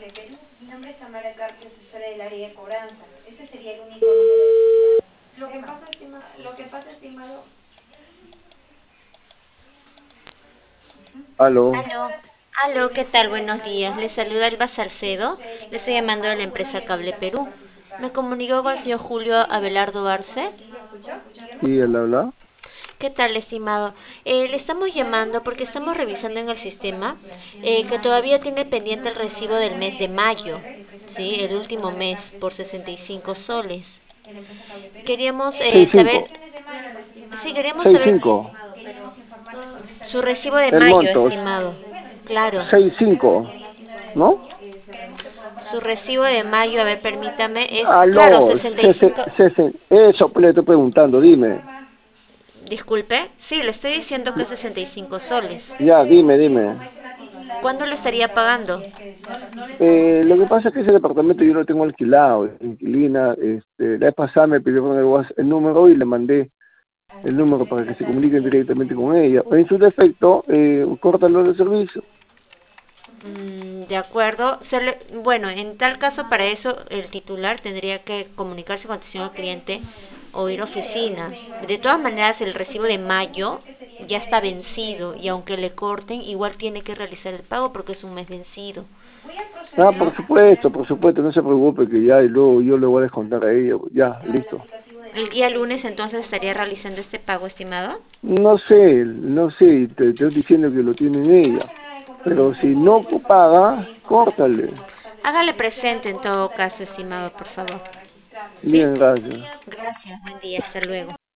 Cable Perú. Mi nombre es Tamara Carpio, asesora del área de cobranza. Ese sería el único número. Lo que pasa, estimado. Aló, Aló, aló, ¿qué tal? Buenos días. Les saluda Elba Salcedo. Le estoy llamando de la empresa Cable Perú. Me comunicó con el señor Julio Abelardo Arce. sí, él habla. ¿Qué tal, estimado? Le estamos llamando porque estamos revisando en el sistema que todavía tiene pendiente el recibo del mes de mayo, ¿sí? El último mes, por 65 soles. Queríamos Seis saber, cinco, sí, queríamos seis saber cinco. su recibo de El mayo, monto, estimado. Claro. 65, ¿no? Su recibo de mayo, a ver, permítame, es, claro, Aló, 65. eso le estoy preguntando, dime. Disculpe, sí, le estoy diciendo que es 65 soles. Ya, dime. ¿Cuándo lo estaría pagando? Lo que pasa es que ese departamento yo lo tengo alquilado, inquilina, la vez pasada me pidió con el número y le mandé el número para que se comuniquen directamente con ella. En su defecto, córtalo de servicio. De acuerdo. Bueno, en tal caso, para eso el titular tendría que comunicarse con atención al cliente o ir a oficina. De todas maneras, el recibo de mayo ya está vencido y aunque le corten, igual tiene que realizar el pago porque es un mes vencido. Ah, ¿No? por supuesto, no se preocupe que ya y luego yo le voy a descontar a ella, ya, listo. El día lunes entonces estaría realizando este pago, estimado. No sé, te estoy diciendo que lo tiene ella, pero si no paga, córtale. Hágale presente en todo caso, estimado, por favor. ¿Sí? Bien, gracias. Gracias, buen día, hasta luego.